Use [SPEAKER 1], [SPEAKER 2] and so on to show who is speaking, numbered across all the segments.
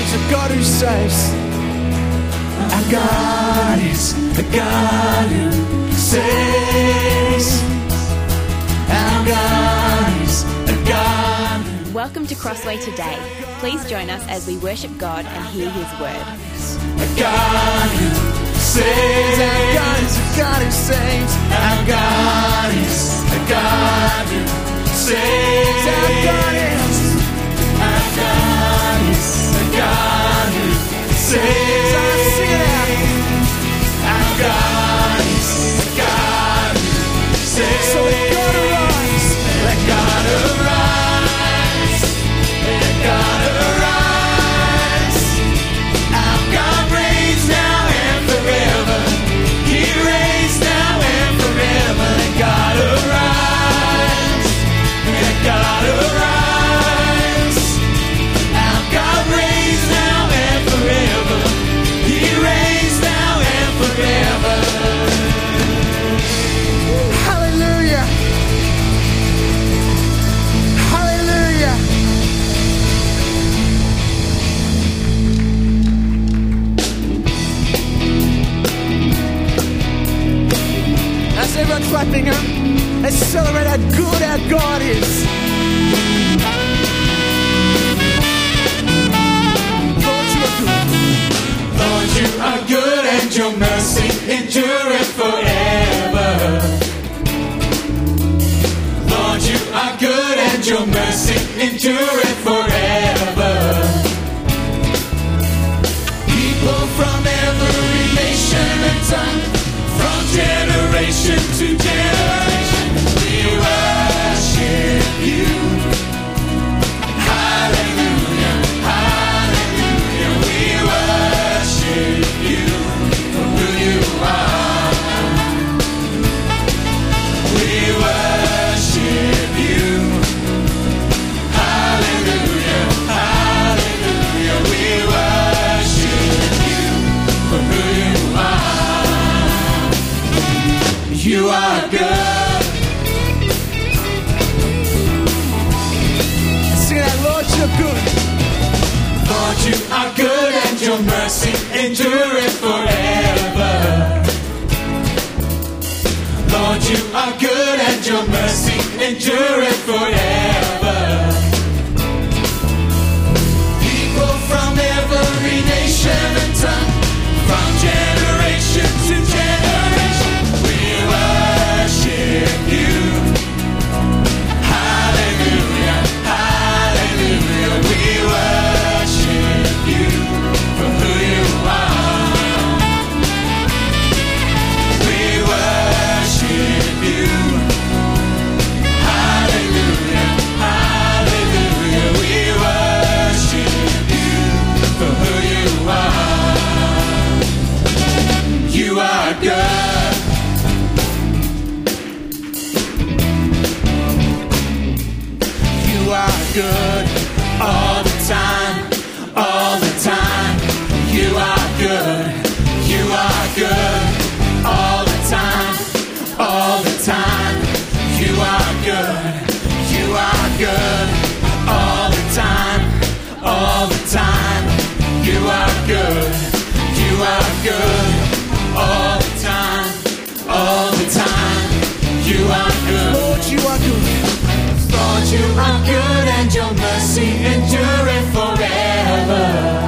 [SPEAKER 1] is a God who saves. Our God is a God who saves. Our God is a God who...
[SPEAKER 2] Welcome to Crossway today. Please join us as we worship God and hear His word.
[SPEAKER 1] A God who saves. Our God is a God who saves. Our God is a God who saves. Our God is a God who saves. Sing it out. Our God is a God who saves. So let God arise. Let God arise. Let God arise. Our God reigns now and forever. He reigns now and forever. Let God arise. Let God arise. Hallelujah. Hallelujah. That's everyone clapping, huh? Let's celebrate how good our God is. Lord, you are good and your mercy endureth forever. Lord, you are good and your mercy endureth forever. People from every nation and tongue, from generation to generation, we worship you. Hallelujah, hallelujah, we worship you for who you are. We worship you. Hallelujah, hallelujah, we worship you for who you are. You are good. Sing that, Lord, you're good. Lord, you are good and your mercy endureth forever. Lord, you are good and your mercy endureth forever. People from every nation and tongue, from generation to generation, we worship you. Hallelujah, hallelujah, we worship you for who you are. We worship you. Hallelujah, hallelujah, we worship you for who you are. You are good. You are good all the time, all the time. You are good, you are good all the time, all the time. You are good, you are good all the time, all the time. You are good, you are good all the time, all the time. You are good. Lord, you are good. Lord, you are good and your mercy endureth forever.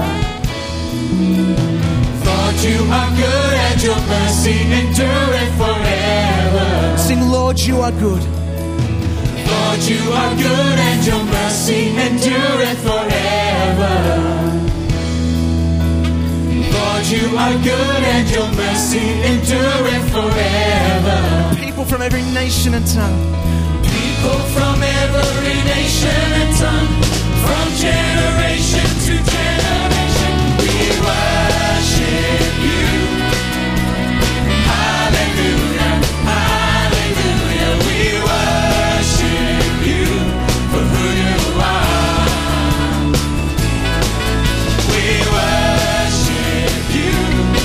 [SPEAKER 1] Lord, you are good and your mercy endureth forever. Sing, Lord, you are good. Lord, you are good and your mercy endureth forever. Lord, you are good and your mercy endureth forever. People from every nation and tongue. People from every nation and tongue, from generation to generation, we worship you. Hallelujah, hallelujah, we worship you for who you are. We worship you.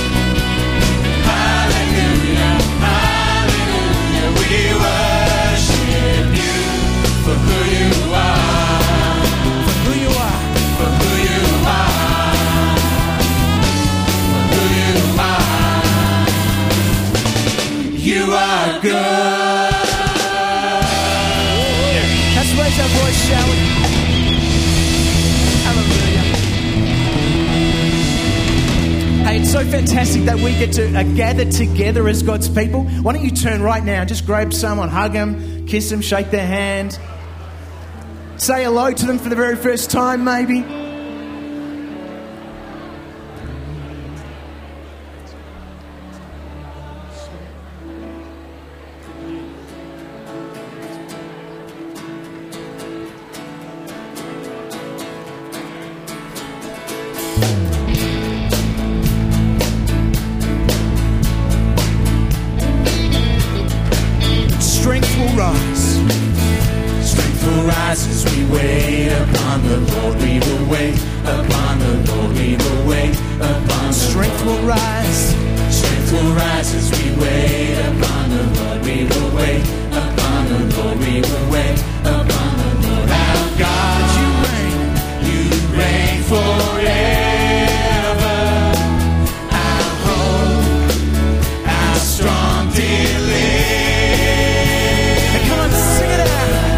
[SPEAKER 1] Hallelujah, hallelujah, we worship you for who you are. For who you are. For who you are. You are good.
[SPEAKER 3] Let's raise our voice, shall we? Hallelujah. Hey, it's so fantastic that we get to gather together as God's people. Why don't you turn right now, just grab someone, hug them, kiss them, shake their hand. Say hello to them for the very first time, maybe. Strength will rise.
[SPEAKER 1] Strength will rise as we wait upon the Lord. We will wait upon the Lord. We will wait upon the
[SPEAKER 3] Strength
[SPEAKER 1] Lord.
[SPEAKER 3] will rise.
[SPEAKER 1] Strength will rise as we wait upon the Lord. We will wait upon the Lord. We will wait upon the Lord. Our God, you reign forever. Our hope, our strong deliverer.
[SPEAKER 3] Come on, sing it out.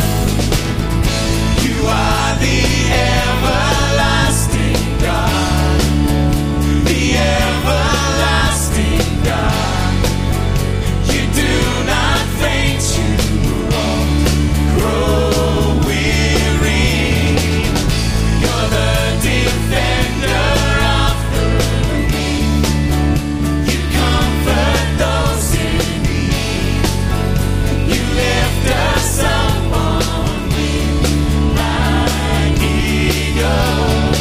[SPEAKER 1] You are the everlasting God, the everlasting God. You do not faint, you won't grow weary. You're the defender of the weak. You comfort those in need. You lift us up on wings like eagles.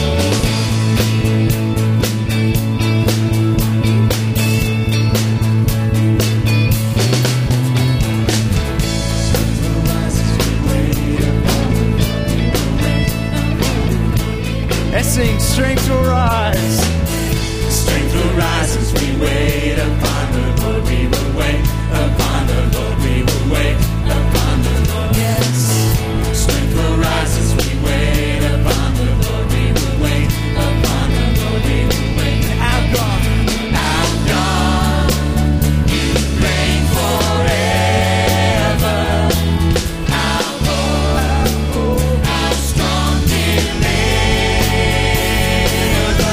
[SPEAKER 3] Let's sing. Strength will rise.
[SPEAKER 1] Strength will rise as we wait upon the Lord. We will wait upon the Lord. We will wait upon the Lord.
[SPEAKER 3] Yes.
[SPEAKER 1] Strength will rise as we wait upon the Lord. We will wait upon the Lord. We will wait.
[SPEAKER 3] Our God.
[SPEAKER 1] Our God, you reign forever. Our hope, our strong deliverer.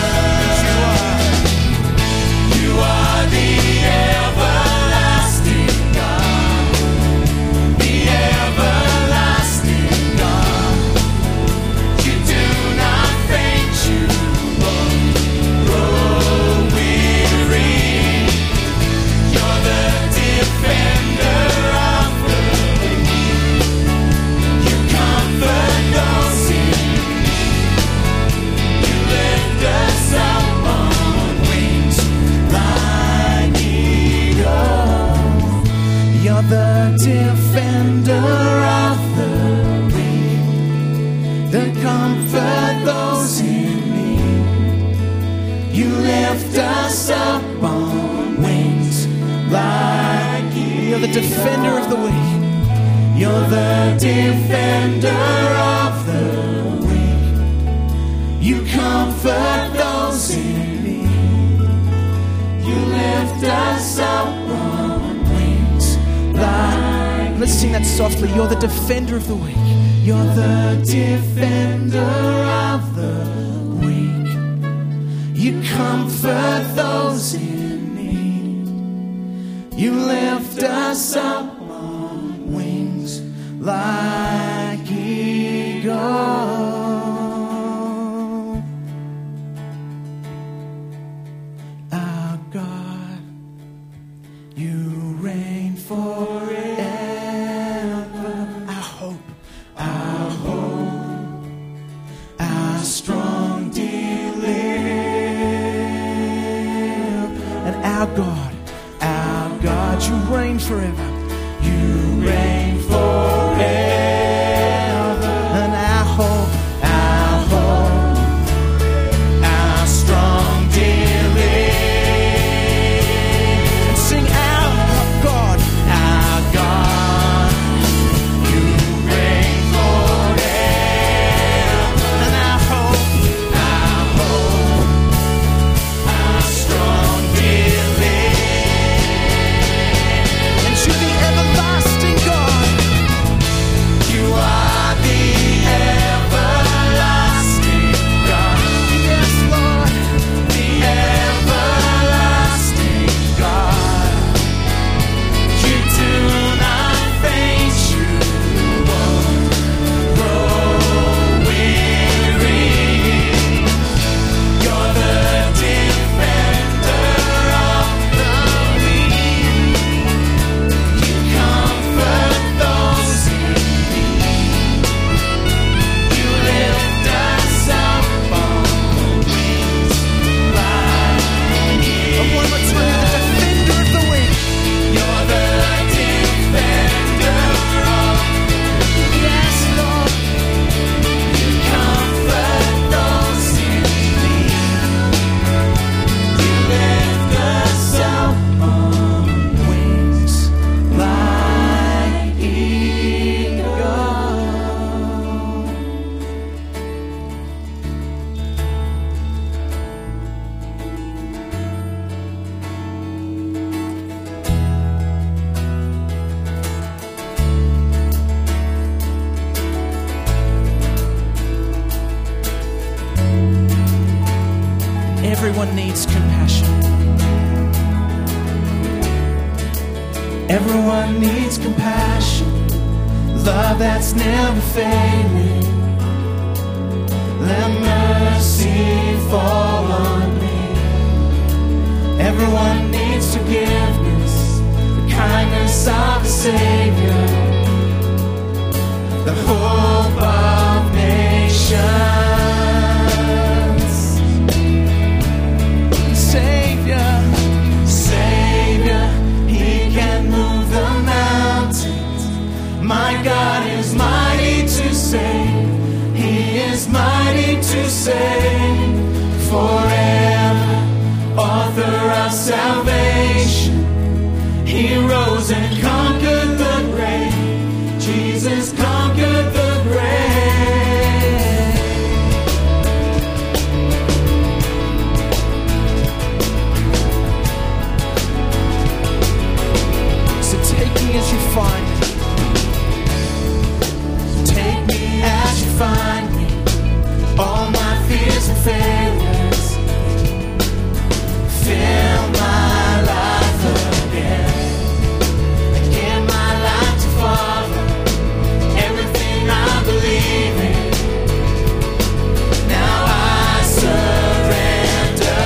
[SPEAKER 1] You are the everlasting God, the everlasting God. You do not faint, you won't grow weary. You're the defender of the weak. You comfort those in need. You lift us up on wings like eagles.
[SPEAKER 3] You're the defender of the weak, the comfort those in need. You lift us up on wings like eagles. You're the defender of the weak. You're the defender of the weak. You comfort those in need. You lift us up on wings like. Let's sing that softly. You're the defender of the weak. You're the defender of the weak. You comfort those in need. You lift us up on wings like eagles. Our God, you reign forever. Our hope, our strong deliverer. And our God, you reign forever. You reign forever. And our hope, our strong deliverer. And sing our God, you reign forever. And our hope, our strong deliverer. And Everyone needs compassion, love that's never failing. Let mercy fall on me. Everyone needs forgiveness, the kindness of the Savior, the hope of nations. Savior, Savior, He can move the mountains. My God is mighty to save. He is mighty to save. Forever, author of salvation. He rose and conquered the grave. Jesus conquered the grave. So take me as you find me. Take me as you find me. All my fears and failures. Fill my life again. I give my life to follow everything I believe in. Now I surrender.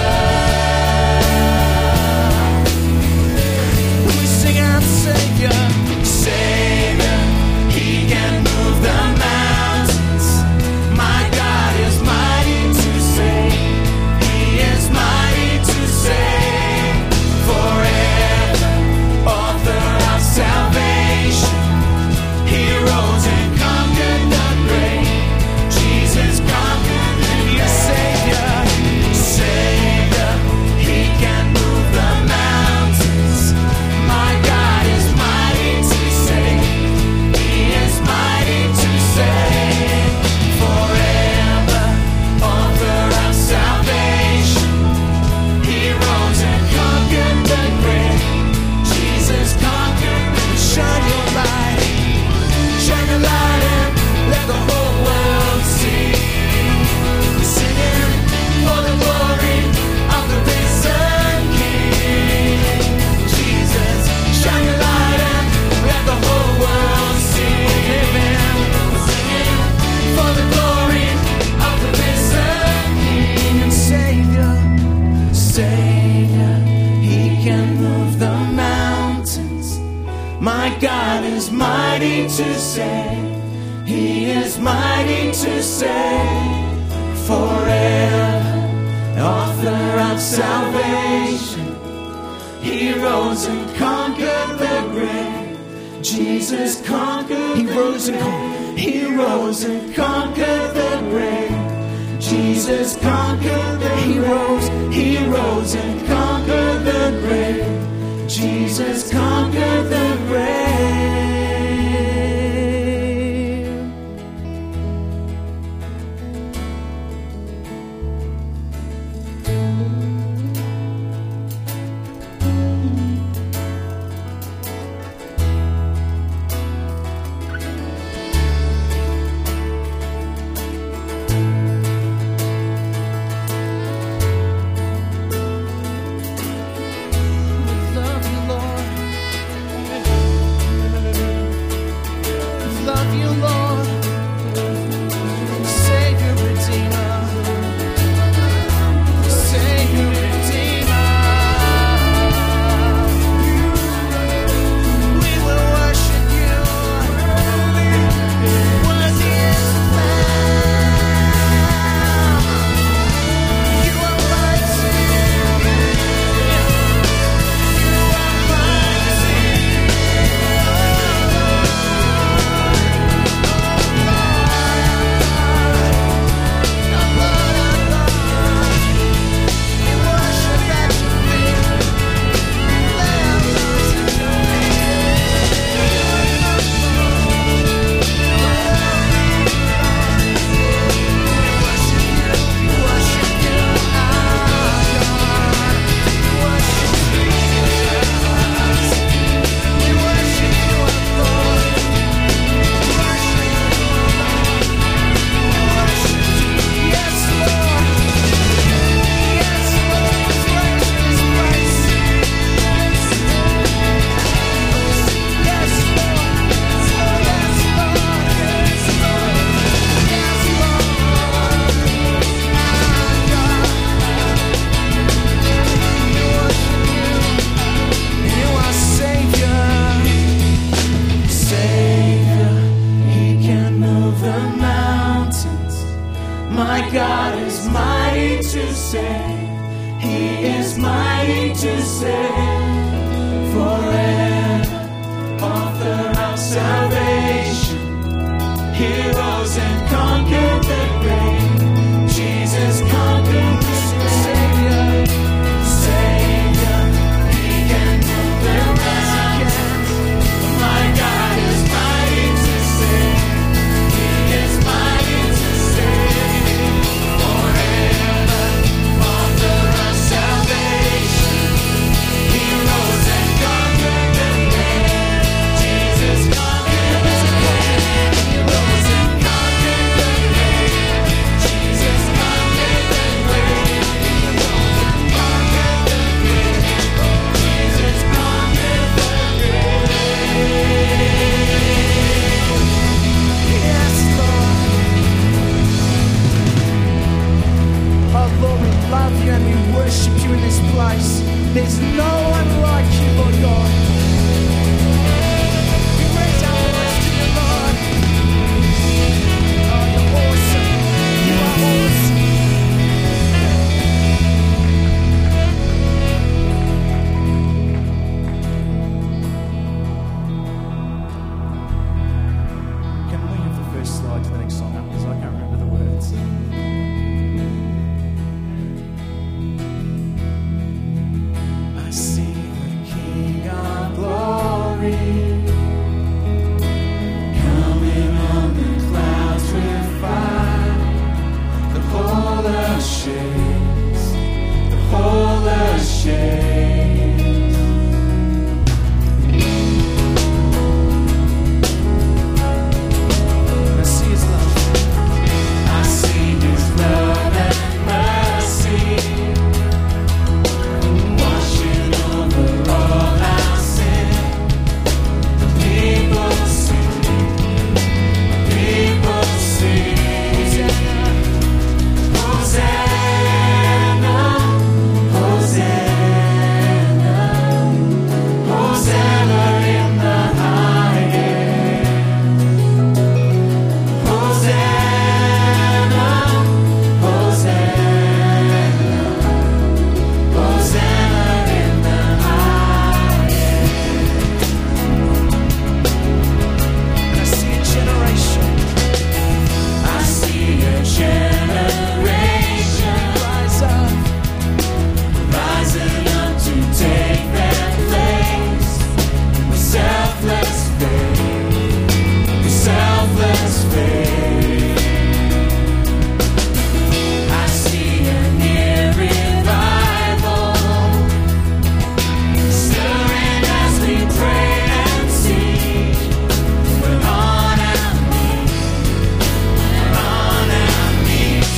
[SPEAKER 3] We sing out Savior, Savior. He can move the mountains. My God is mighty to save. He is mighty to save. Forever, author of salvation. He rose and conquered the grave. Jesus conquered the grave. Savior, Savior. He can move the mountains. My God is mighty to save. He is mighty to save. Forever, author of salvation. He rose and conquered the grave. Jesus conquered the grave. Shine your light. Shine your light and let the whole world see. Singing for the glory of the risen King. Jesus, shine your light and let the whole world see. Singing for the glory of the risen King. Savior, Savior, He can move the mountains. My God is mighty to save. He is mighty to save. Forever, author of salvation. He rose and conquered the grave. Jesus conquered. He rose and conquered. He rose and conquered the grave. Jesus conquered the grave. He rose and conquered the grave. Jesus conquered the grave. Love you, Lord. Love you, Lord. Savior, Redeemer. Savior, Redeemer. We will worship you. Worthy is the Lamb. You are mighty. You are mighty.
[SPEAKER 1] to save forever, author of salvation. He rose and conquered the grave. Jesus conquered the Savior. Savior, He can move the mountains. My God is mighty to save. He is mighty to save forever, author of salvation. He rose and conquered the grave. Jesus conquered the grave. He rose and conquered the grave. Jesus conquered the grave. He rose and conquered the grave. Jesus conquered the grave. Yes, Lord.
[SPEAKER 3] Oh Lord, we love you and we worship you in this place. There's no one like you, Lord God. We raise our voice to you, Lord. Oh, you're awesome. You are awesome. Can we have the first slide to the next song up? Because I can't remember the words. I see the King of Glory
[SPEAKER 1] Coming on the clouds with fire, the whole earth shakes, the whole earth shakes.
[SPEAKER 3] I see His love.
[SPEAKER 1] I see His love and mercy, washing over all our sin. The people sing, the people sing. Hosanna, Hosanna, Hosanna in the highest. Hosanna, Hosanna, Hosanna in the highest.
[SPEAKER 3] And I see a generation
[SPEAKER 1] I see a generation
[SPEAKER 3] rise up.
[SPEAKER 1] rising up to take their place. The selfless faith, the selfless faith. I see a near revival stirring as we pray and sing. We're on our knees, we're on our knees.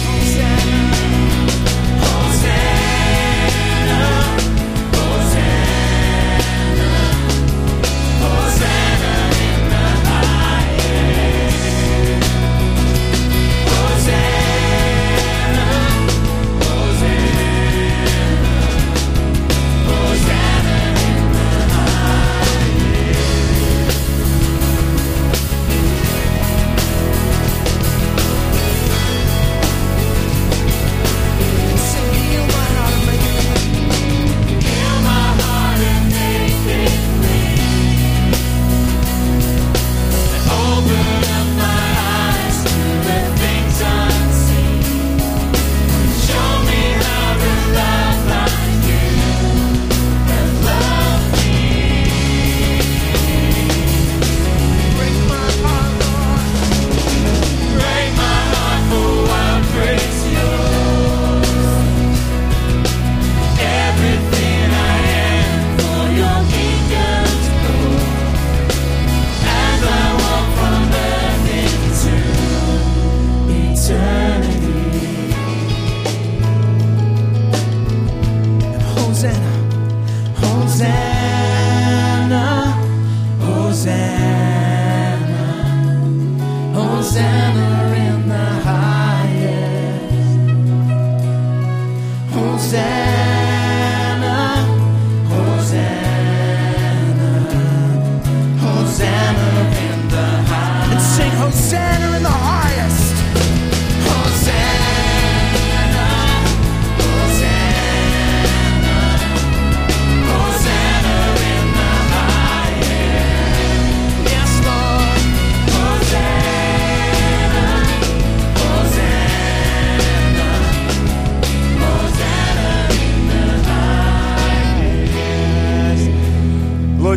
[SPEAKER 1] Hosanna, Hosanna, Hosanna in the highest. Hosanna, Hosanna, Hosanna in the
[SPEAKER 3] Sing, heal my heart and make it clean.
[SPEAKER 1] Heal my heart and make it clean. And open up my eyes to the things unseen. Show me how to love like you have loved me.
[SPEAKER 3] Break my heart, Lord.
[SPEAKER 1] Break my heart for what breaks yours. Everything I am for your kingdom's glory. As I walk from earth into eternity.
[SPEAKER 3] Hosanna, Hosanna, Hosanna, Hosanna in the highest. Hosanna, Hosanna, Hosanna in the highest. And sing Hosanna in the highest. Hosanna, Hosanna,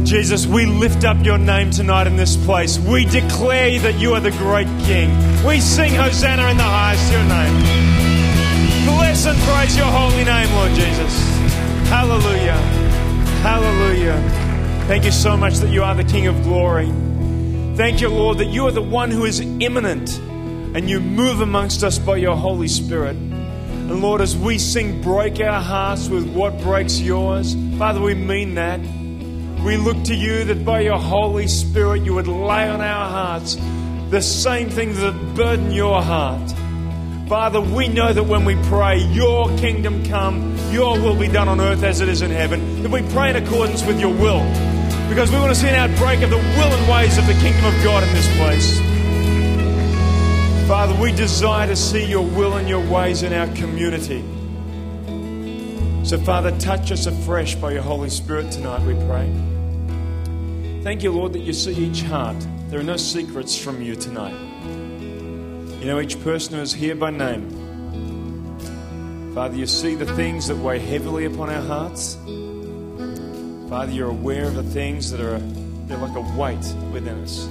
[SPEAKER 4] Jesus, we lift up your name tonight in this place. We declare that you are the great King. We sing Hosanna in the highest, your name. Bless and praise your holy name, Lord Jesus. Hallelujah. Hallelujah. Thank you so much that you are the King of glory. Thank you, Lord, that you are the one who is immanent and you move amongst us by your Holy Spirit. And Lord, as we sing, break our hearts with what breaks yours. Father, we mean that. We look to you that by your Holy Spirit you would lay on our hearts the same things that burden your heart. Father, we know that when we pray, your kingdom come, your will be done on earth as it is in heaven, that we pray in accordance with your will, because we want to see an outbreak of the will and ways of the kingdom of God in this place. Father, we desire to see your will and your ways in our community. So, Father, touch us afresh by your Holy Spirit tonight, we pray. Thank you, Lord, that you see each heart. There are no secrets from you tonight. You know each person who is here by name. Father, you see the things that weigh heavily upon our hearts. Father, you're aware of the things that they're like a weight within us.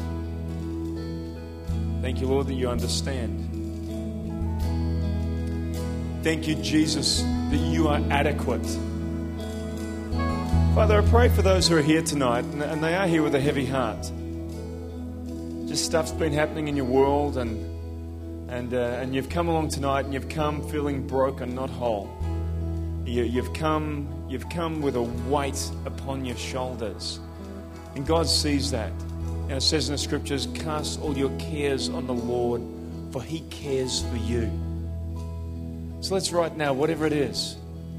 [SPEAKER 4] Thank you, Lord, that you understand. Thank you, Jesus, that you are adequate. Father, I pray for those who are here tonight, and they are here with a heavy heart. Just stuff's been happening in your world, and you've come along tonight, and you've come feeling broken, not whole. You've come with a weight upon your shoulders, and God sees that. And it says in the scriptures, cast all your cares on the Lord, for He cares for you. So let's right now, whatever it is,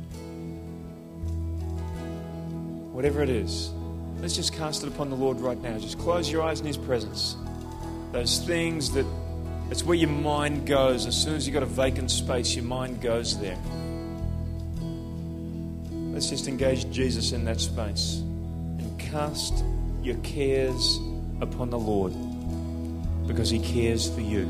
[SPEAKER 4] let's just cast it upon the Lord right now. Just close your eyes in His presence. Those things it's where your mind goes. As soon as you've got a vacant space, your mind goes there. Let's just engage Jesus in that space and cast your cares upon the Lord, because He cares for you.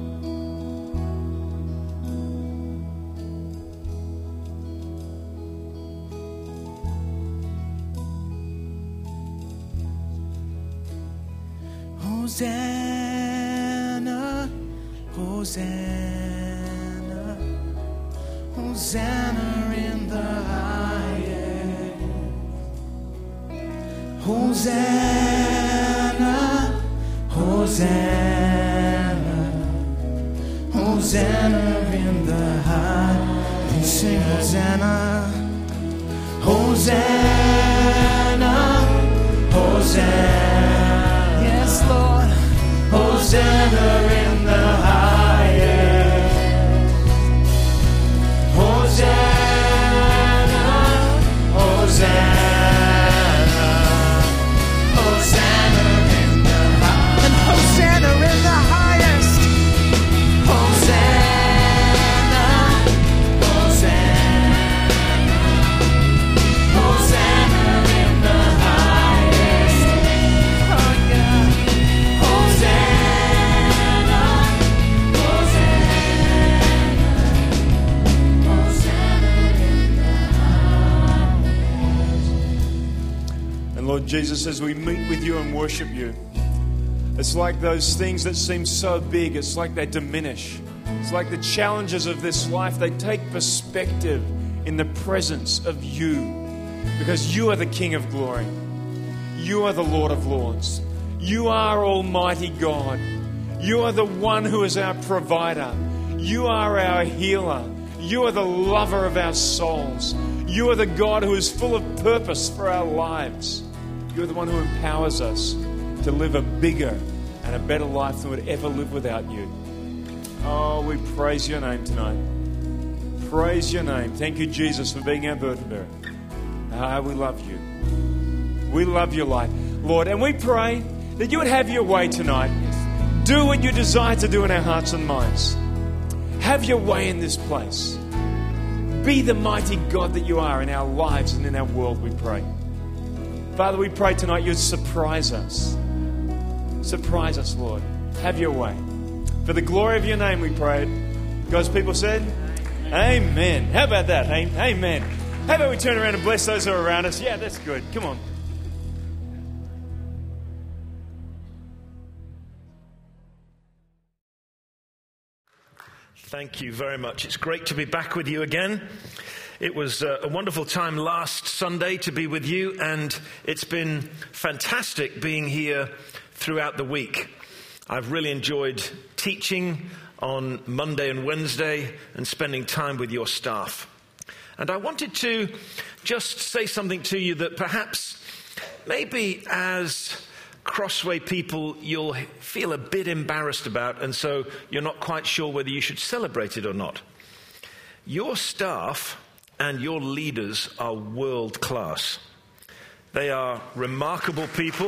[SPEAKER 3] Hosanna, Hosanna, Hosanna in the highest. Hosanna, Hosanna, Hosanna in the highest. We sing Hosanna, Hosanna, Hosanna. Yes, Lord. Hosanna in the highest. Hosanna, Hosanna, Hosanna in the highest. And Hosanna in the highest. Hosanna, Hosanna, Hosanna in the highest. Oh yeah. Hosanna, Hosanna, Hosanna in the highest.
[SPEAKER 4] And Lord Jesus, as we meet with you and worship you, it's like those things that seem so big, it's like they diminish. It's like the challenges of this life, they take perspective in the presence of you, because you are the King of glory. You are the Lord of lords. You are Almighty God. You are the one who is our provider. You are our healer. You are the lover of our souls. You are the God who is full of purpose for our lives. You are the one who empowers us to live a bigger and a better life than we'd ever live without you. Oh, we praise your name tonight. Praise your name. Thank you, Jesus, for being our burden bearer. We love you. We love your life, Lord. And we pray that you would have your way tonight. Do what you desire to do in our hearts and minds. Have your way in this place. Be the mighty God that you are in our lives and in our world, we pray. Father, we pray tonight you'd surprise us. Surprise us, Lord. Have your way. For the glory of your name, we pray. God's people said, Amen. How about that? Amen. How about we turn around and bless those who are around us? Yeah, that's good. Come on.
[SPEAKER 5] Thank you very much. It's great to be back with you again. It was a wonderful time last Sunday to be with you, and it's been fantastic being here throughout the week. I've really enjoyed teaching on Monday and Wednesday and spending time with your staff. And I wanted to just say something to you that perhaps maybe as Crossway people you'll feel a bit embarrassed about, and so you're not quite sure whether you should celebrate it or not. Your staff and your leaders are world class. They are remarkable people.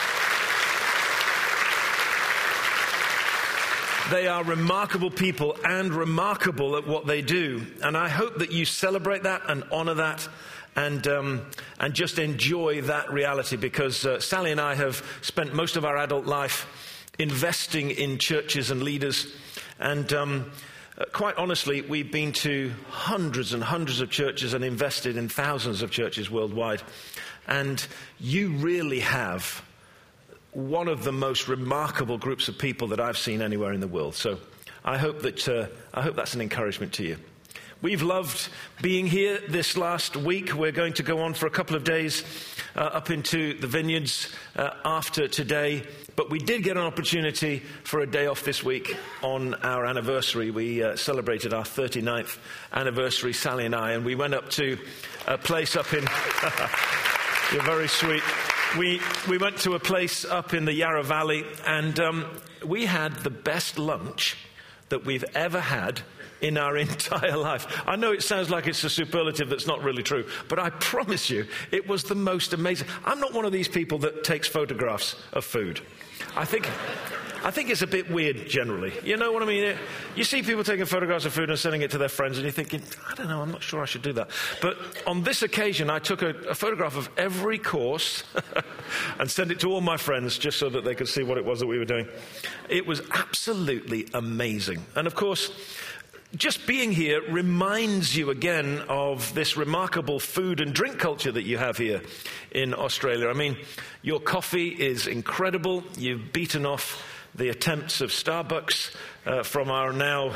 [SPEAKER 5] They are remarkable people and remarkable at what they do. And I hope that you celebrate that and honor that and just enjoy that reality, because Sally and I have spent most of our adult life investing in churches and leaders. And quite honestly, we've been to hundreds and hundreds of churches and invested in thousands of churches worldwide. And you really have one of the most remarkable groups of people that I've seen anywhere in the world. So I hope that's an encouragement to you. We've loved being here this last week. We're going to go on for a couple of days up into the vineyards after today. But we did get an opportunity for a day off this week on our anniversary. We celebrated our 39th anniversary, Sally and I, and we went up to a place up in... You're very sweet. We went to a place up in the Yarra Valley, and we had the best lunch that we've ever had in our entire life. I know it sounds like it's a superlative that's not really true, but I promise you, it was the most amazing. I'm not one of these people that takes photographs of food. I think it's a bit weird generally. You know what I mean? You see people taking photographs of food and sending it to their friends, and you're thinking, I don't know, I'm not sure I should do that. But on this occasion, I took a photograph of every course and sent it to all my friends just so that they could see what it was that we were doing. It was absolutely amazing. And of course, just being here reminds you again of this remarkable food and drink culture that you have here in Australia. I mean, your coffee is incredible. You've beaten off the attempts of Starbucks from our now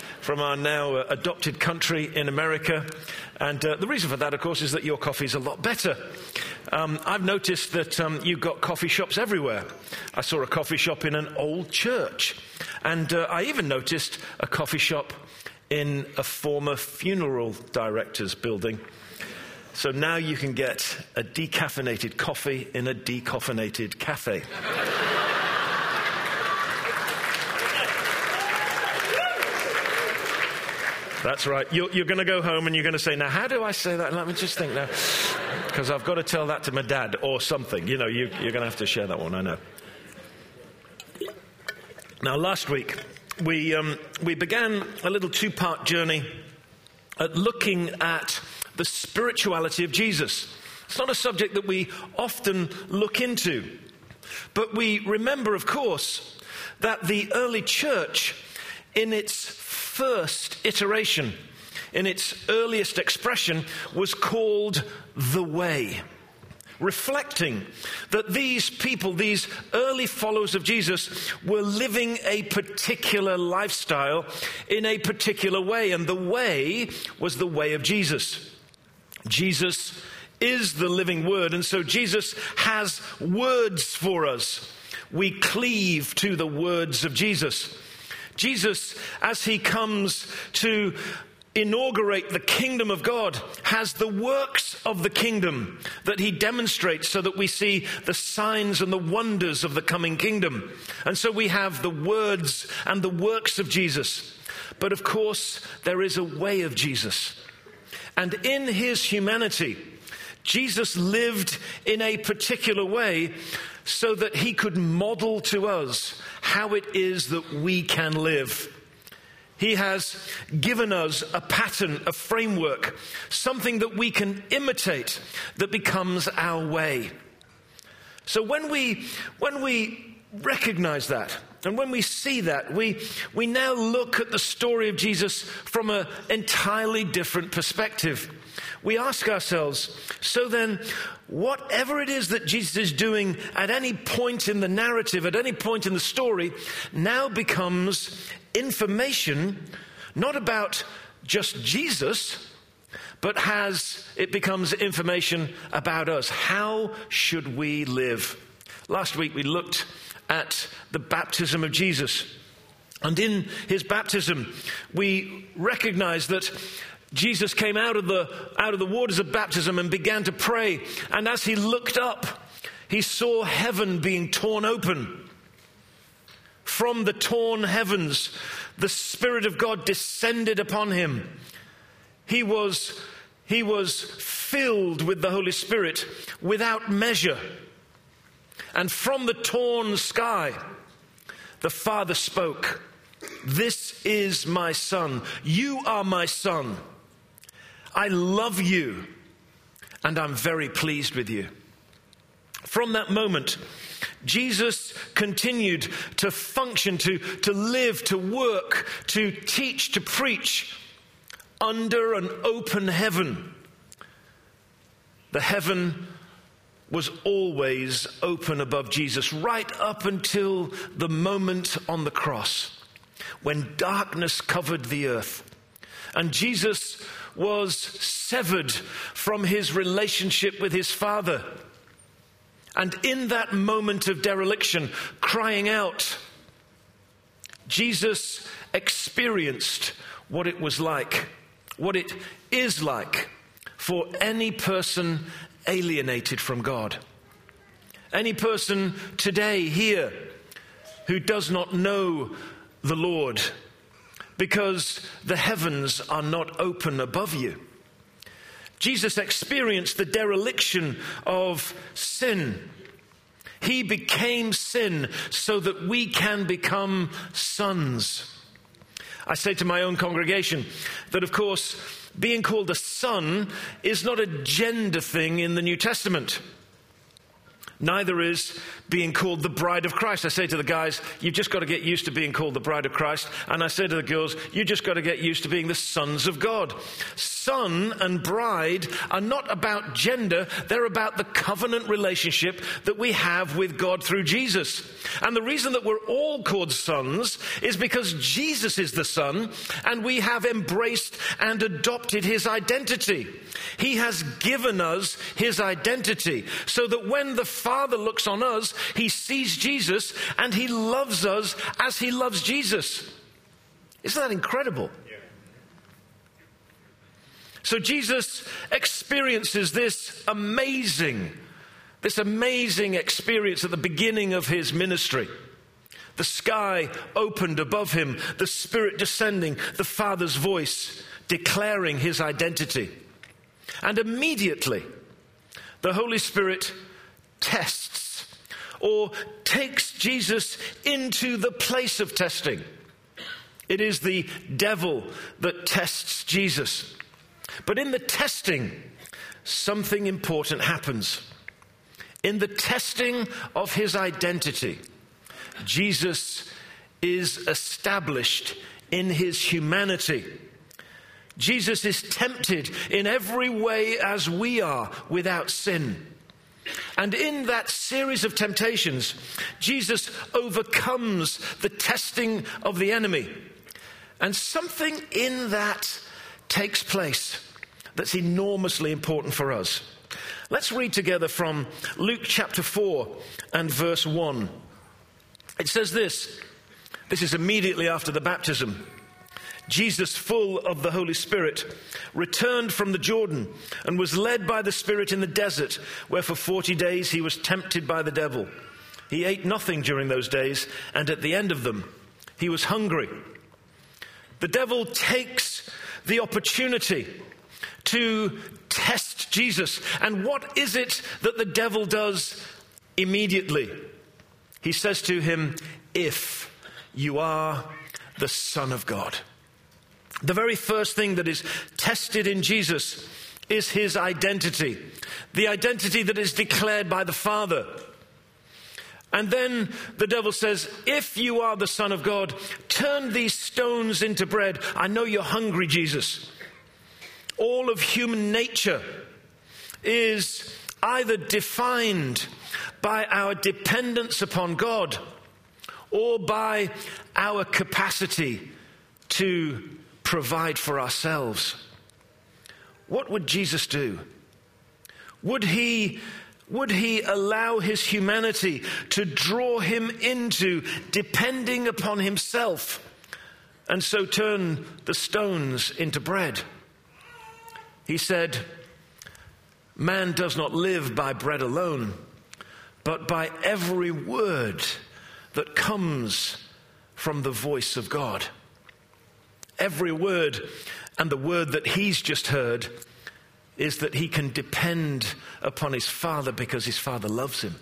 [SPEAKER 5] adopted country in America. And the reason for that, of course, is that your coffee is a lot better. I've noticed that you've got coffee shops everywhere. I saw a coffee shop in an old church. And I even noticed a coffee shop in a former funeral director's building. So now you can get a decaffeinated coffee in a decaffeinated cafe. That's right. You're going to go home and you're going to say, now, how do I say that? Let me just think now. Because I've got to tell that to my dad or something. You know, you're going to have to share that one, I know. Now, last week, we began a little two-part journey at looking at the spirituality of Jesus. It's not a subject that we often look into. But we remember, of course, that the early church, in its first iteration, in its earliest expression, was called the Way, reflecting that these people, these early followers of Jesus, were living a particular lifestyle in a particular way, and the way was the way of Jesus. Jesus is the living word, and so Jesus has words for us. We cleave to the words of Jesus. Jesus, as he comes to inaugurate the kingdom of God, has the works of the kingdom that he demonstrates so that we see the signs and the wonders of the coming kingdom. And so we have the words and the works of Jesus. But of course, there is a way of Jesus. And in his humanity, Jesus lived in a particular way so that he could model to us how it is that we can live. He has given us a pattern, a framework, something that we can imitate that becomes our way. So when we recognize that, and when we see that, we now look at the story of Jesus from an entirely different perspective. We ask ourselves, so then, whatever it is that Jesus is doing at any point in the narrative, at any point in the story, now becomes information not about just Jesus, but it becomes information about us. How should we live? Last week we looked at the baptism of Jesus. And in his baptism, we recognize that Jesus came out of the waters of baptism and began to pray. And as he looked up, he saw heaven being torn open. From the torn heavens, the Spirit of God descended upon him. He was filled with the Holy Spirit without measure. And from the torn sky, the Father spoke, "This is my Son. You are my Son. I love you, and I'm very pleased with you." From that moment, Jesus continued to function, to live, to work, to teach, to preach under an open heaven. The heaven was always open above Jesus, right up until the moment on the cross, when darkness covered the earth. And Jesus was severed from his relationship with his Father. And in that moment of dereliction, crying out, Jesus experienced what it was like, what it is like for any person alienated from God. Any person today here who does not know the Lord, because the heavens are not open above you. Jesus experienced the dereliction of sin. He became sin so that we can become sons. I say to my own congregation that, of course, being called a son is not a gender thing in the New Testament. Neither is being called the bride of Christ. I say to the guys, you've just got to get used to being called the bride of Christ. And I say to the girls, you just got to get used to being the sons of God. Son and bride are not about gender. They're about the covenant relationship that we have with God through Jesus. And the reason that we're all called sons is because Jesus is the Son, and we have embraced and adopted his identity. He has given us his identity so that when the Father looks on us, he sees Jesus and he loves us as he loves Jesus. Isn't that incredible? Yeah. So Jesus experiences this amazing experience at the beginning of his ministry. The sky opened above him, the Spirit descending, the Father's voice declaring his identity. And immediately, the Holy Spirit tests or takes Jesus into the place of testing. It is the devil that tests Jesus. But in the testing, something important happens. In the testing of his identity, Jesus is established in his humanity. Jesus is tempted in every way as we are without sin. And in that series of temptations, Jesus overcomes the testing of the enemy. And something in that takes place that's enormously important for us. Let's read together from Luke chapter 4 and verse 1. It says this. This is immediately after the baptism. Jesus, full of the Holy Spirit, returned from the Jordan and was led by the Spirit in the desert, where for 40 days he was tempted by the devil. He ate nothing during those days, and at the end of them, he was hungry. The devil takes the opportunity to test Jesus. And what is it that the devil does immediately? He says to him, "If you are the Son of God." The very first thing that is tested in Jesus is his identity, the identity that is declared by the Father. And then the devil says, "If you are the Son of God, turn these stones into bread." I know you're hungry, Jesus. All of human nature is either defined by our dependence upon God or by our capacity to provide for ourselves, what would Jesus do? Would he allow his humanity to draw him into depending upon himself and so turn the stones into bread? He said, "Man does not live by bread alone, but by every word that comes from the voice of God." Every word, and the word that he's just heard is that he can depend upon his Father because his Father loves him.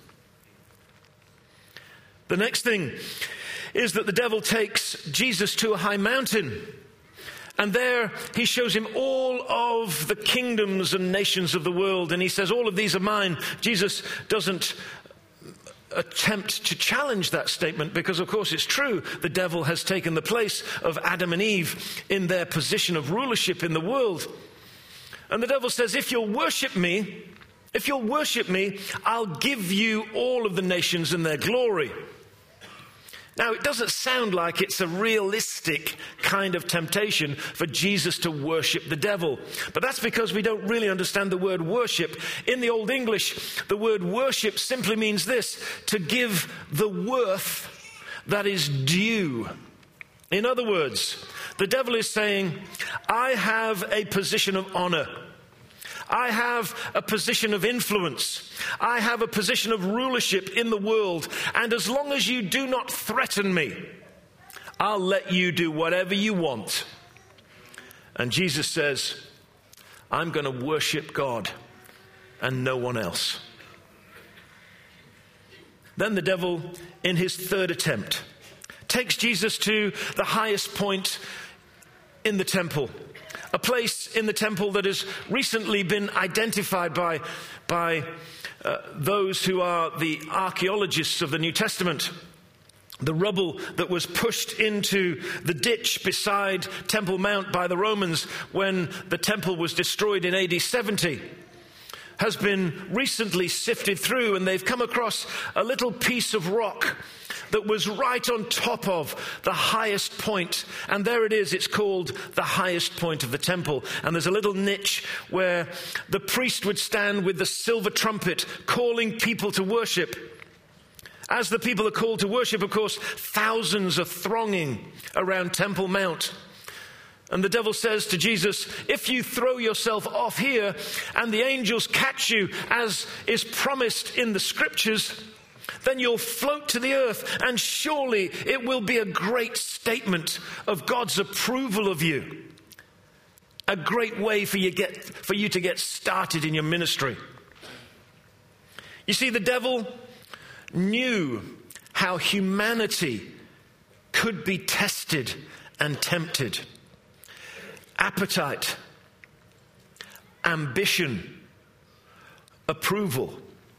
[SPEAKER 5] The next thing is that the devil takes Jesus to a high mountain, and there he shows him all of the kingdoms and nations of the world, and he says, "All of these are mine." Jesus doesn't attempt to challenge that statement because, of course, it's true. The devil has taken the place of Adam and Eve in their position of rulership in the world. And the devil says, if you'll worship me, I'll give you all of the nations and their glory. Now, it doesn't sound like it's a realistic kind of temptation for Jesus to worship the devil. But that's because we don't really understand the word worship. In the Old English, the word worship simply means this: to give the worth that is due. In other words, the devil is saying, I have a position of honor. I have a position of influence. I have a position of rulership in the world. And as long as you do not threaten me, I'll let you do whatever you want. And Jesus says, I'm going to worship God and no one else. Then the devil, in his third attempt, takes Jesus to the highest point in the temple. A place in the temple that has recently been identified by those who are the archaeologists of the New Testament. The rubble that was pushed into the ditch beside Temple Mount by the Romans when the temple was destroyed in AD 70 has been recently sifted through, and they've come across a little piece of rock that was right on top of the highest point. And there it is. It's called the highest point of the temple. And there's a little niche where the priest would stand with the silver trumpet calling people to worship. As the people are called to worship, of course, thousands are thronging around Temple Mount. And the devil says to Jesus, if you throw yourself off here and the angels catch you, as is promised in the scriptures, then you'll float to the earth, and surely it will be a great statement of God's approval of you. A great way for you to get started in your ministry. You see, the devil knew how humanity could be tested and tempted. Appetite, ambition, approval.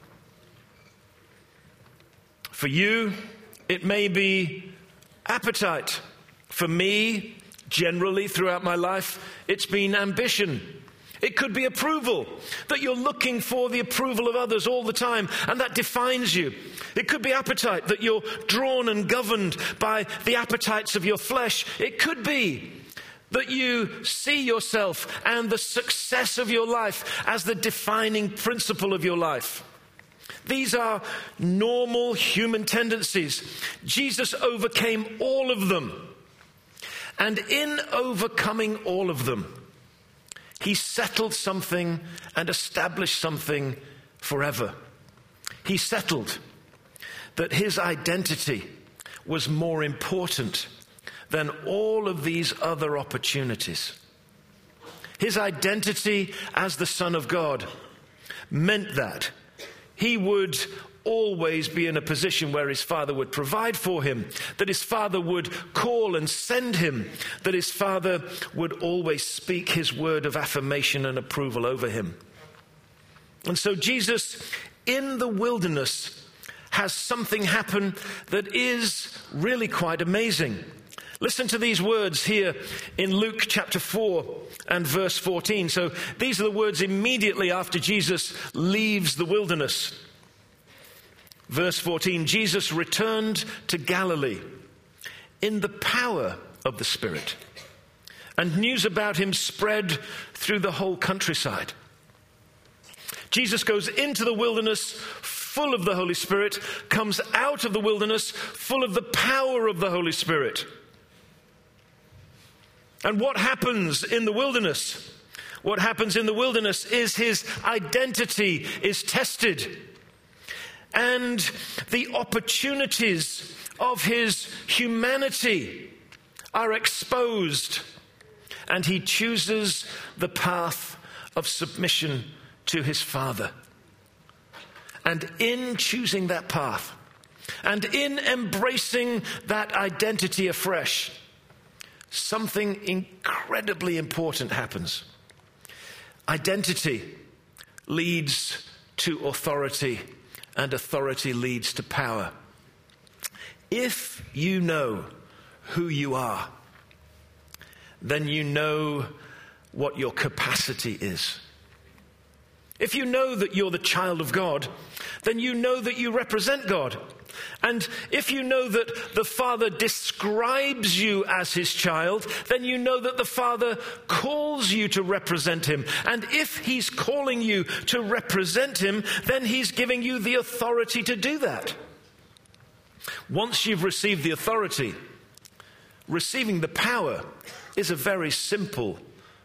[SPEAKER 5] For you, it may be appetite. For me, generally throughout my life, it's been ambition. It could be approval, that you're looking for the approval of others all the time, and that defines you. It could be appetite, that you're drawn and governed by the appetites of your flesh. It could be that you see yourself and the success of your life as the defining principle of your life. These are normal human tendencies. Jesus overcame all of them. And in overcoming all of them, he settled something and established something forever. He settled that his identity was more important than all of these other opportunities. His identity as the Son of God meant that he would always be in a position where his Father would provide for him, that his Father would call and send him, that his Father would always speak his word of affirmation and approval over him. And so Jesus, in the wilderness, has something happen that is really quite amazing. Listen to these words here in Luke chapter 4 and verse 14. So these are the words immediately after Jesus leaves the wilderness. Verse 14, Jesus returned to Galilee in the power of the Spirit, and news about him spread through the whole countryside. Jesus goes into the wilderness full of the Holy Spirit, comes out of the wilderness full of the power of the Holy Spirit. And what happens in the wilderness? What happens in the wilderness is his identity is tested, and the opportunities of his humanity are exposed, and he chooses the path of submission to his Father. And in choosing that path, and in embracing that identity afresh, something incredibly important happens. Identity leads to authority, and authority leads to power. If you know who you are, then you know what your capacity is. If you know that you're the child of God, then you know that you represent God. And if you know that the Father describes you as his child, then you know that the Father calls you to represent him. And if he's calling you to represent him, then he's giving you the authority to do that. Once you've received the authority, receiving the power is a very simple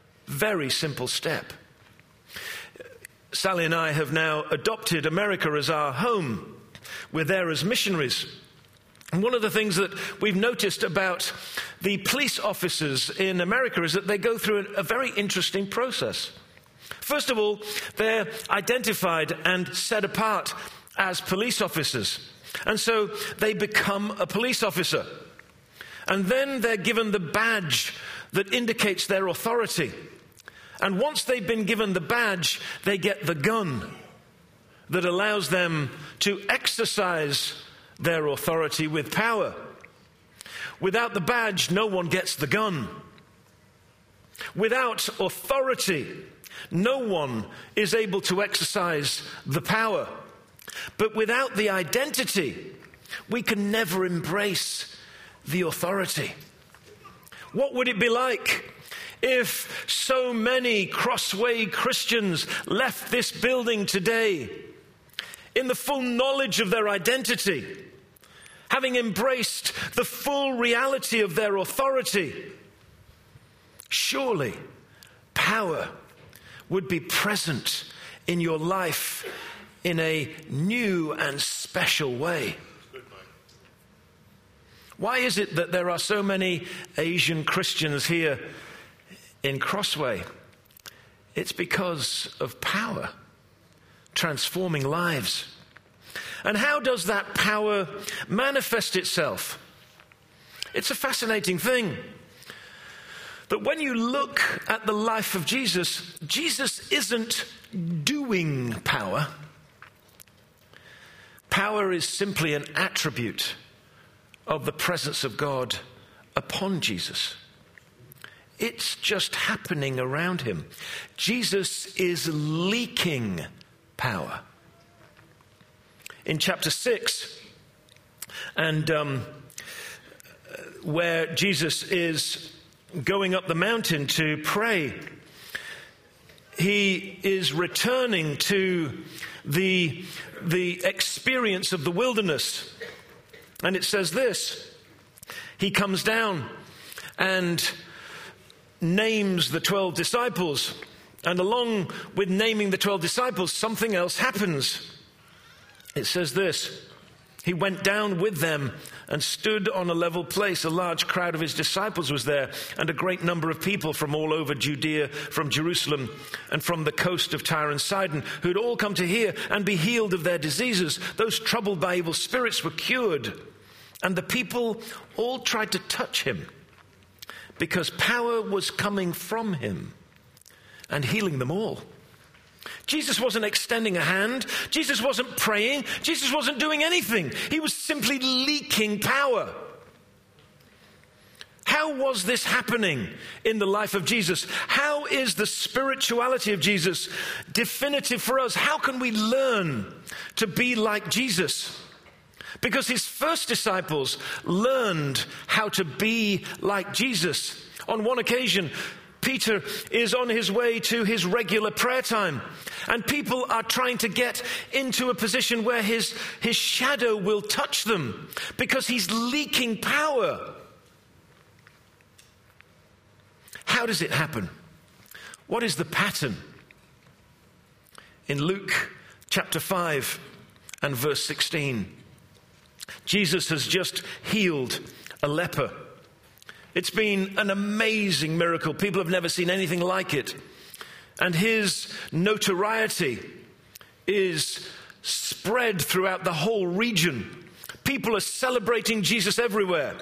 [SPEAKER 5] step. Sally and I have now adopted America as our home. We're there as missionaries. And one of the things that we've noticed about the police officers in America is that they go through a very interesting process. First of all, they're identified and set apart as police officers. And so they become a police officer. And then they're given the badge that indicates their authority. And once they've been given the badge, they get the gun that allows them to exercise their authority with power. Without the badge, no one gets the gun. Without authority, no one is able to exercise the power. But without the identity, we can never embrace the authority. What would it be like if so many Crossway Christians left this building today in the full knowledge of their identity, having embraced the full reality of their authority? Surely power would be present in your life in a new and special way. Why is it that there are so many Asian Christians here in Crossway? It's because of power transforming lives. And how does that power manifest itself? It's a fascinating thing that when you look at the life of Jesus, Jesus isn't doing power. Power is simply an attribute of the presence of God upon Jesus. It's just happening around him. Jesus is leaking power. In chapter 6, and where Jesus is going up the mountain to pray, he is returning to the experience of the wilderness. And it says this: he comes down and names the 12 disciples. And along with naming the 12 disciples, something else happens. It says this: he went down with them and stood on a level place. A large crowd of his disciples was there, and a great number of people from all over Judea, from Jerusalem, and from the coast of Tyre and Sidon, who had all come to hear and be healed of their diseases. Those troubled by evil spirits were cured, and the people all tried to touch him, because power was coming from him and healing them all. Jesus wasn't extending a hand. Jesus wasn't praying. Jesus wasn't doing anything. He was simply leaking power. How was this happening in the life of Jesus? How is the spirituality of Jesus definitive for us? How can we learn to be like Jesus? because his first disciples learned how to be like Jesus. On one occasion, Peter is on his way to his regular prayer time, and people are trying to get into a position where his shadow will touch them because he's leaking power. How does it happen? What is the pattern? In Luke chapter 5 and verse 16, Jesus has just healed a leper. It's been an amazing miracle. People have never seen anything like it. And his notoriety is spread throughout the whole region. People are celebrating Jesus everywhere.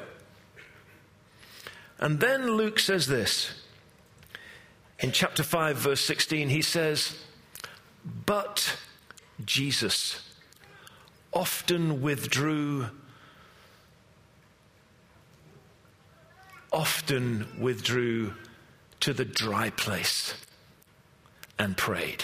[SPEAKER 5] And then Luke says this. In chapter 5, verse 16, he says, "But Jesus often withdrew to the dry place and prayed."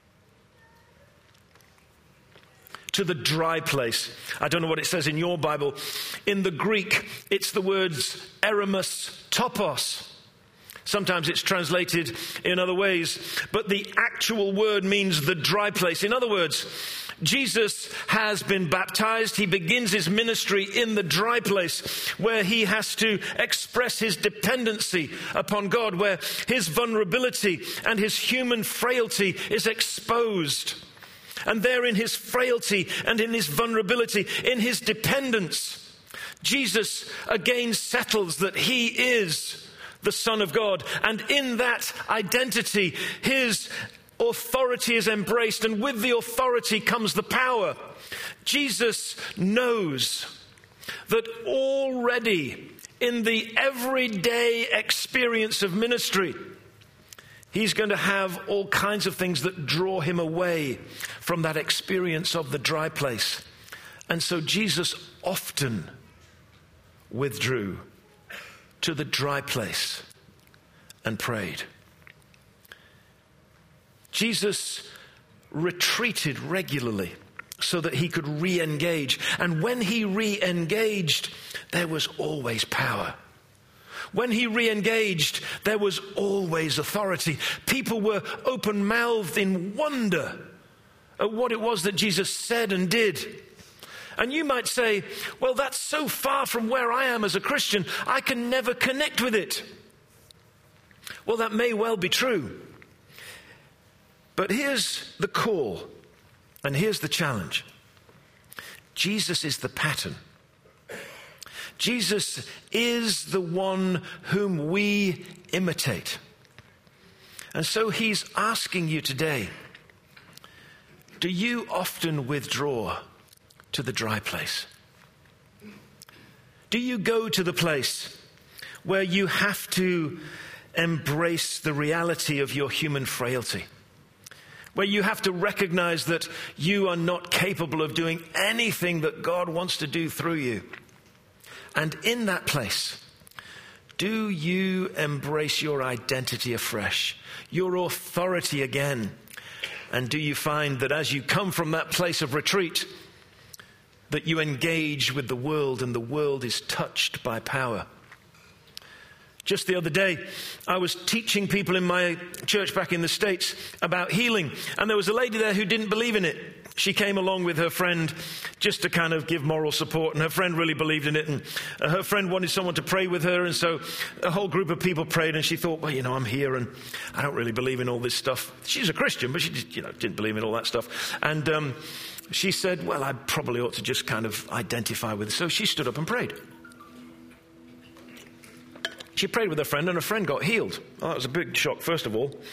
[SPEAKER 5] To the dry place. I don't know what it says in your Bible. In the Greek, it's the words eremus topos. Sometimes it's translated in other ways, but the actual word means the dry place. In other words, Jesus has been baptized. He begins his ministry in the dry place where he has to express his dependency upon God, where his vulnerability and his human frailty is exposed. And there in his frailty and in his vulnerability, in his dependence, Jesus again settles that he is the Son of God. And in that identity, his authority is embraced, and with the authority comes the power. Jesus knows that already in the everyday experience of ministry, he's going to have all kinds of things that draw him away from that experience of the dry place. And so Jesus often withdrew to the dry place and prayed. Jesus retreated regularly so that he could re-engage. And when he re-engaged, there was always power. When he re-engaged, there was always authority. People were open-mouthed in wonder at what it was that Jesus said and did. And you might say, well, that's so far from where I am as a Christian, I can never connect with it. Well, that may well be true. But here's the call, and here's the challenge. Jesus is the pattern. Jesus is the one whom we imitate. And so he's asking you today, do you often withdraw to the dry place? Do you go to the place where you have to embrace the reality of your human frailty? Where you have to recognize that you are not capable of doing anything that God wants to do through you? And in that place, do you embrace your identity afresh, your authority again? And do you find that as you come from that place of retreat, that you engage with the world and the world is touched by power? Just the other day, I was teaching people in my church back in the States about healing, and there was a lady there who didn't believe in it. She came along with her friend just to kind of give moral support, and her friend really believed in it, and her friend wanted someone to pray with her, and so a whole group of people prayed, and she thought, well, I'm here, and I don't really believe in all this stuff. She's a Christian, but she just, didn't believe in all that stuff. And she said, well, I probably ought to just kind of identify with it. So she stood up and prayed. She prayed with her friend, and her friend got healed. Well, that was a big shock, first of all.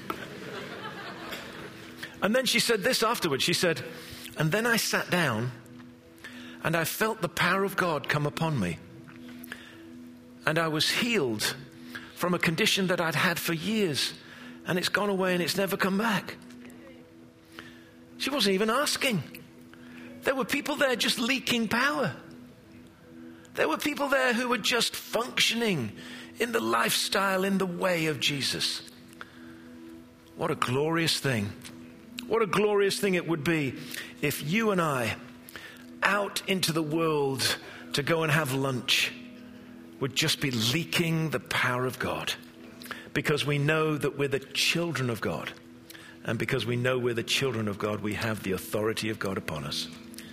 [SPEAKER 5] And then she said this afterwards. She said, and then I sat down, and I felt the power of God come upon me. And I was healed from a condition that I'd had for years, and it's gone away, and it's never come back. She wasn't even asking. There were people there just leaking power. There were people there who were just functioning in the lifestyle, in the way of Jesus. What a glorious thing. What a glorious thing it would be if you and I out into the world to go and have lunch would just be leaking the power of God, because we know that we're the children of God. And because we know we're the children of God, we have the authority of God upon us.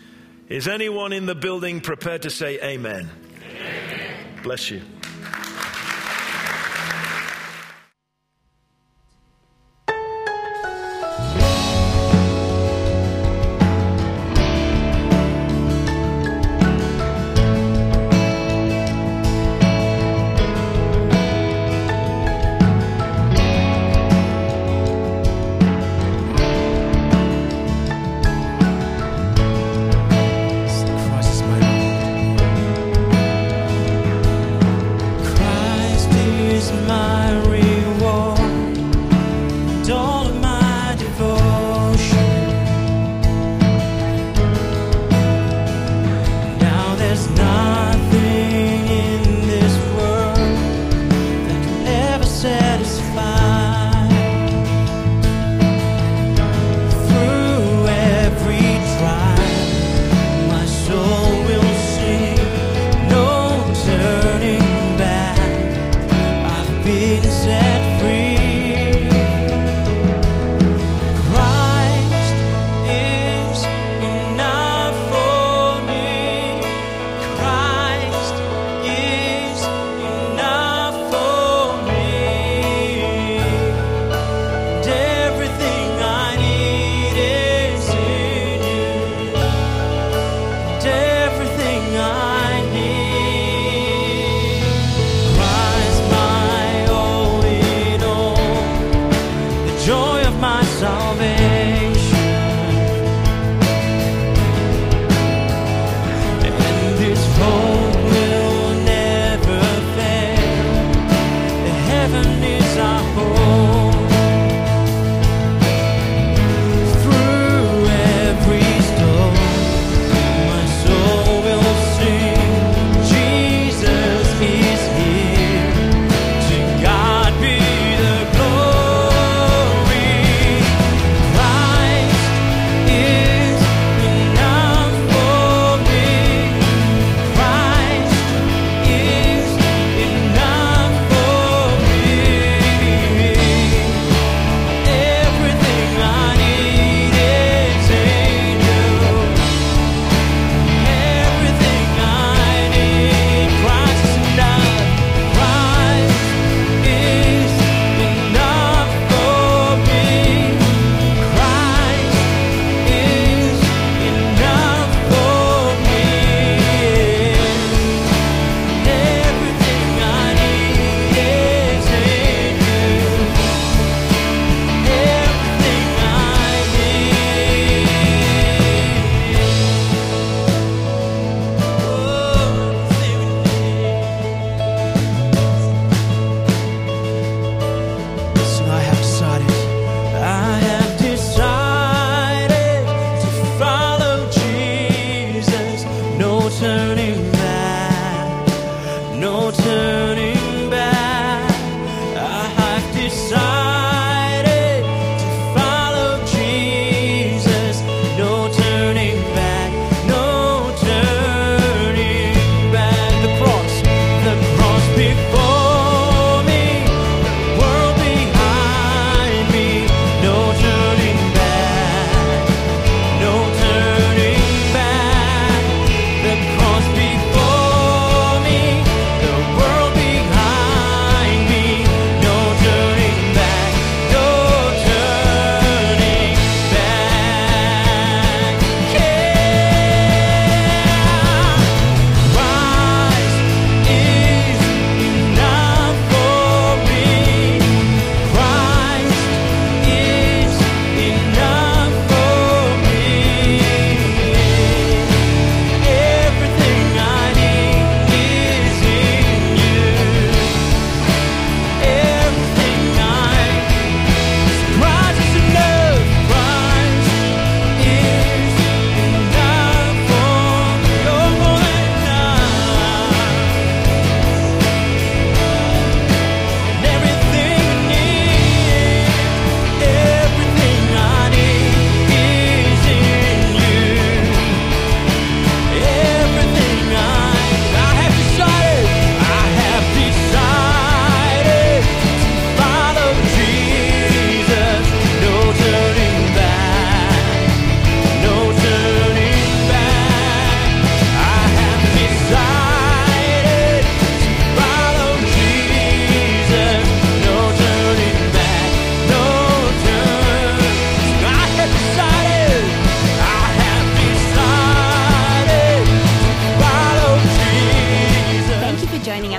[SPEAKER 5] Is anyone in the building prepared to say amen? Amen. Bless you.
[SPEAKER 1] The world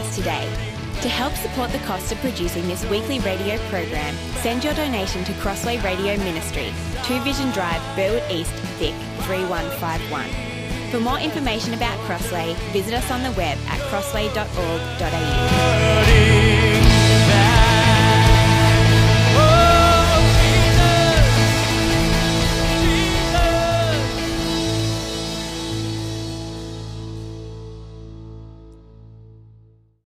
[SPEAKER 2] us today. To help support the cost of producing this weekly radio program, send your donation to Crossway Radio Ministry, 2 Vision Drive, Burwood East, Vic 3151. For more information about Crossway, visit us on the web at crossway.org.au.